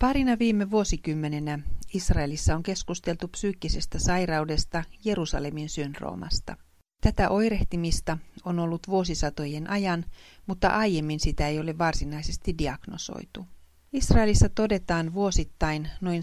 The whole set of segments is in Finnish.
Parina viime vuosikymmenenä Israelissa on keskusteltu psyykkisestä sairaudesta, Jerusalemin syndroomasta. Tätä oirehtimista on ollut vuosisatojen ajan, mutta aiemmin sitä ei ole varsinaisesti diagnosoitu. Israelissa todetaan vuosittain noin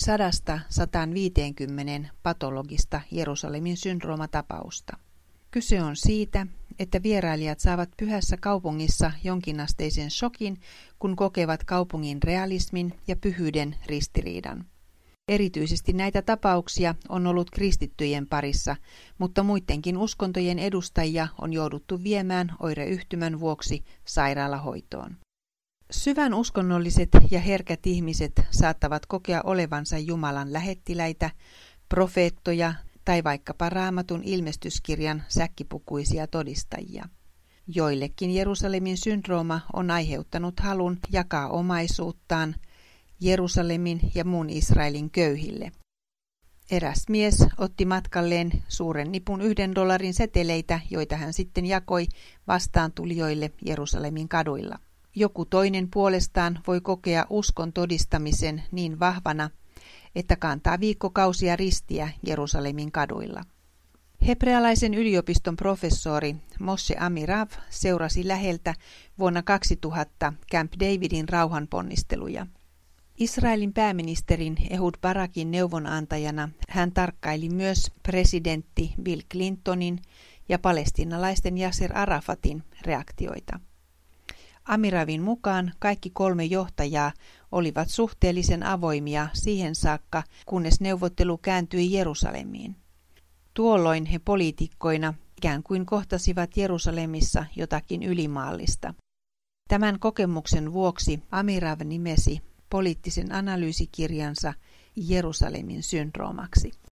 100–150 patologista Jerusalemin syndroomatapausta. Kyse on siitä, että vierailijat saavat pyhässä kaupungissa jonkinasteisen shokin, kun kokevat kaupungin realismin ja pyhyyden ristiriidan. Erityisesti näitä tapauksia on ollut kristittyjen parissa, mutta muidenkin uskontojen edustajia on jouduttu viemään oireyhtymän vuoksi sairaalahoitoon. Syvän uskonnolliset ja herkät ihmiset saattavat kokea olevansa Jumalan lähettiläitä, profeettoja tai vaikkapa Raamatun ilmestyskirjan säkkipukuisia todistajia. Joillekin Jerusalemin syndrooma on aiheuttanut halun jakaa omaisuuttaan Jerusalemin ja muun Israelin köyhille. Eräs mies otti matkalleen suuren nipun $1 seteleitä, joita hän sitten jakoi vastaantulijoille Jerusalemin kaduilla. Joku toinen puolestaan voi kokea uskon todistamisen niin vahvana, että kantaa viikkokausia ristiä Jerusalemin kaduilla. Hebrealaisen yliopiston professori Moshe Amirav seurasi läheltä vuonna 2000 Camp Davidin rauhanponnisteluja. Israelin pääministerin Ehud Barakin neuvonantajana hän tarkkaili myös presidentti Bill Clintonin ja palestiinalaisten Yasser Arafatin reaktioita. Amiravin mukaan kaikki 3 johtajaa olivat suhteellisen avoimia siihen saakka, kunnes neuvottelu kääntyi Jerusalemiin. Tuolloin he poliitikkoina ikään kuin kohtasivat Jerusalemissa jotakin ylimaallista. Tämän kokemuksen vuoksi Amirav nimesi poliittisen analyysikirjansa Jerusalemin syndroomaksi.